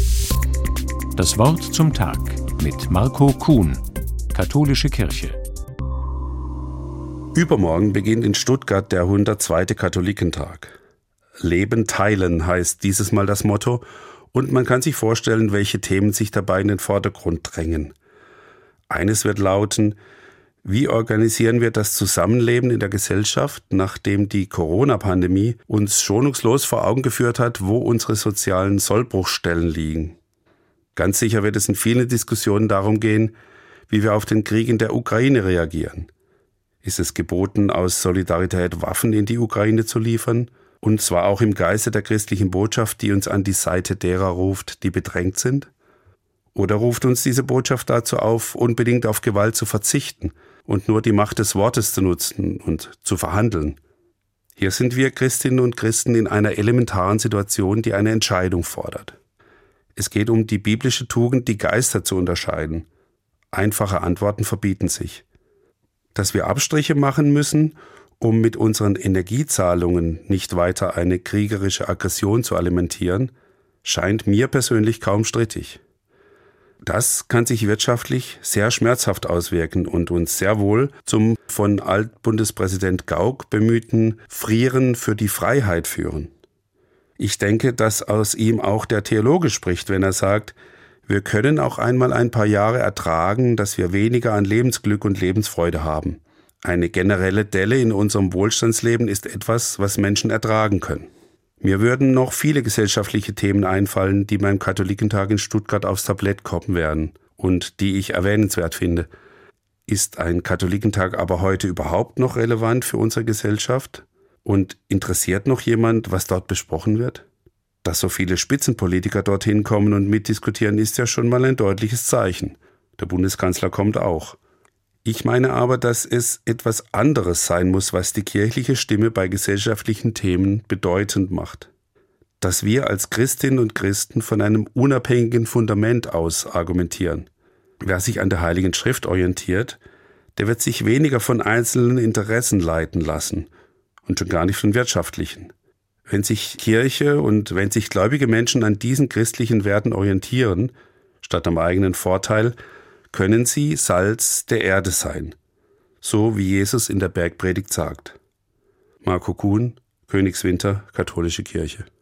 Das Wort zum Tag mit Marco Kuhn, Katholische Kirche. Übermorgen beginnt in Stuttgart der 102. Katholikentag. Leben teilen heißt dieses Mal das Motto, und man kann sich vorstellen, welche Themen sich dabei in den Vordergrund drängen. Eines wird lauten: Wie organisieren wir das Zusammenleben in der Gesellschaft, nachdem die Corona-Pandemie uns schonungslos vor Augen geführt hat, wo unsere sozialen Sollbruchstellen liegen? Ganz sicher wird es in vielen Diskussionen darum gehen, wie wir auf den Krieg in der Ukraine reagieren. Ist es geboten, aus Solidarität Waffen in die Ukraine zu liefern? Und zwar auch im Geiste der christlichen Botschaft, die uns an die Seite derer ruft, die bedrängt sind? Oder ruft uns diese Botschaft dazu auf, unbedingt auf Gewalt zu verzichten und nur die Macht des Wortes zu nutzen und zu verhandeln? Hier sind wir Christinnen und Christen in einer elementaren Situation, die eine Entscheidung fordert. Es geht um die biblische Tugend, die Geister zu unterscheiden. Einfache Antworten verbieten sich. Dass wir Abstriche machen müssen, um mit unseren Energiezahlungen nicht weiter eine kriegerische Aggression zu alimentieren, scheint mir persönlich kaum strittig. Das kann sich wirtschaftlich sehr schmerzhaft auswirken und uns sehr wohl zum von Altbundespräsident Gauck bemühten Frieren für die Freiheit führen. Ich denke, dass aus ihm auch der Theologe spricht, wenn er sagt, wir können auch einmal ein paar Jahre ertragen, dass wir weniger an Lebensglück und Lebensfreude haben. Eine generelle Delle in unserem Wohlstandsleben ist etwas, was Menschen ertragen können. Mir würden noch viele gesellschaftliche Themen einfallen, die beim Katholikentag in Stuttgart aufs Tablett kommen werden und die ich erwähnenswert finde. Ist ein Katholikentag aber heute überhaupt noch relevant für unsere Gesellschaft? Und interessiert noch jemand, was dort besprochen wird? Dass so viele Spitzenpolitiker dorthin kommen und mitdiskutieren, ist ja schon mal ein deutliches Zeichen. Der Bundeskanzler kommt auch. Ich meine aber, dass es etwas anderes sein muss, was die kirchliche Stimme bei gesellschaftlichen Themen bedeutend macht. Dass wir als Christinnen und Christen von einem unabhängigen Fundament aus argumentieren. Wer sich an der Heiligen Schrift orientiert, der wird sich weniger von einzelnen Interessen leiten lassen und schon gar nicht von wirtschaftlichen. Wenn sich Kirche und wenn sich gläubige Menschen an diesen christlichen Werten orientieren, statt am eigenen Vorteil, können sie Salz der Erde sein, so wie Jesus in der Bergpredigt sagt. Marco Kuhn, Königswinter, Katholische Kirche.